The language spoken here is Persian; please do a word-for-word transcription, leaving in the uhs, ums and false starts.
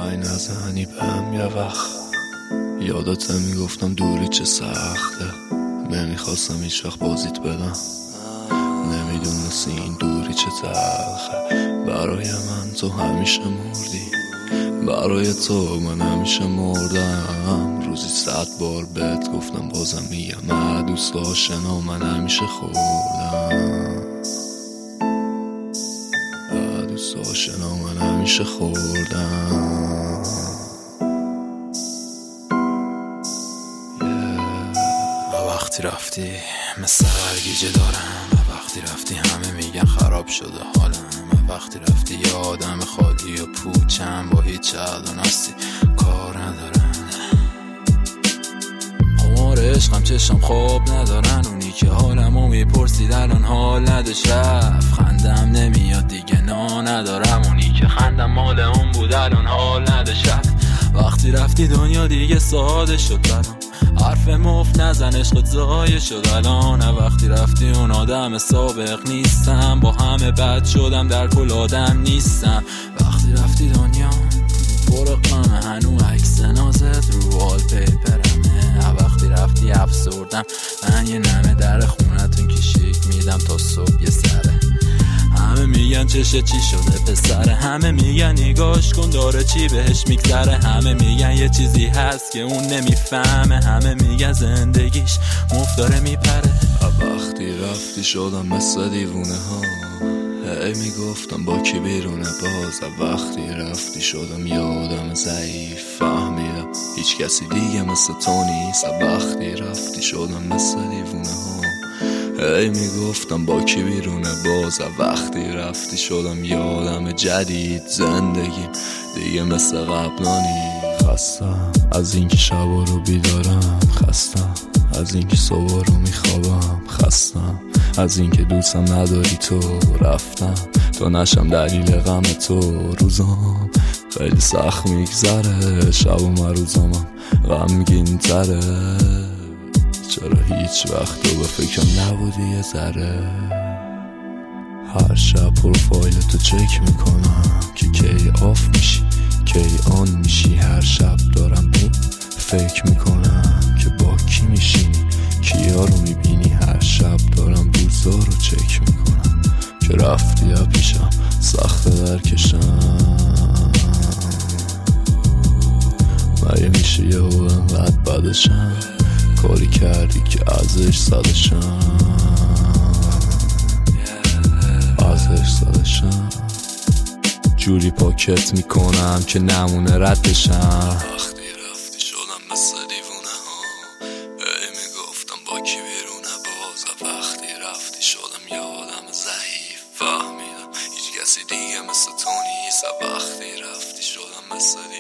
زنگ نزنی بهم یه وقت، یادت میگفتم دوری چه سخته، نمیخواستم هیچ وقت بازیت بدم، نمیدونستی این دوری چه تلخه. برای من تو همیشه مردی، برای تو من همیشه مردم. روزی صد بار بهت گفتم بازم میگم نه دوست آشنا من همیشه خوردم، نه دوست آشنا من همیشه خوردم. yeah. وقتی رفتی مثل هرگیجه دارم، وقتی رفتی همه میگن خراب شده حالم، وقتی رفتی یه آدم خالی و پوچم با هیچ عدن هستی کار ندارم. خمار عشقم چشم خواب ندارن، اونی که حالمو میپرسید الان حال نداشت رفت. خندم نمیاد دیگه نا ندارم، اونی که خندم مال اون بود الان حال نداشت رفت. وقتی رفتی دنیا دیگه ساده شد برام، حرف مفت نزن عشقت ضایع شد الان. وقتی رفتی اون آدم سابق نیستم، با همه بد شدم در کل آدم نیستم. وقتی رفتی دنیا پر غمه، هنو عکس نازت رو وال پیپرمه. وقتی رفتی افسردم من یه نمه در خونتون کشیک میدم تا صبح یه سره. همه میگن چشه چی شده پسره، همه میگن نگاش کن داره چی بهش میگذره، همه میگن یه چیزی هست که اون نمیفهمه، همه میگن زندگیش مفت داره میپره. وقتی رفتی شدم مثل دیوونه ها، هی میگفتم با کی بیرونه باز. وقتی رفتی شدم یه آدم ضعیف، فهمیدم هیچ کسی دیگه مثل تو نیست. وقتی رفتی شدم مثل دیوونه ها، هی میگفتم با کی بیرونه باز. وقتی رفتی شدم یه آدم جدید، زندگیم دیگه مثل قبلا نیست. خستم از اینکه شبا رو بیدارم، خستم از اینکه صبح رو میخوابم، خستم از اینکه دوستم نداری تو. رفتم تو نشم دلیل غم تو، روزام خیلی سخت میگذره، شب و من روزامم غمگین تره. چرا هیچ وقت تو به فکرم نبودی یه ذره؟ هر شب پروفایل تو چک میکنم که کی آف میشی کی آن میشی. هر شب دارم این فکر میکنم که با کی میشینی کیا رو میبینی. هر شب دارم روزا رو چک میکنم که رفتی یا پیشم سخت درکشم. مگه میشه یه و انقدر بدشم، کاری کردی که ازش زدشم، ازش زدشم. جوری پاکت میکنم که نمونه ردشم. وقتی رفتی شدم مثل دیوونه ها، هی میگفتم با کی بیرونه باز. وقتی رفتی شدم یه آدم ضعیف، فهمیدم هیچ کسی دیگه مثل تو نیست. وقتی رفتی شدم مثل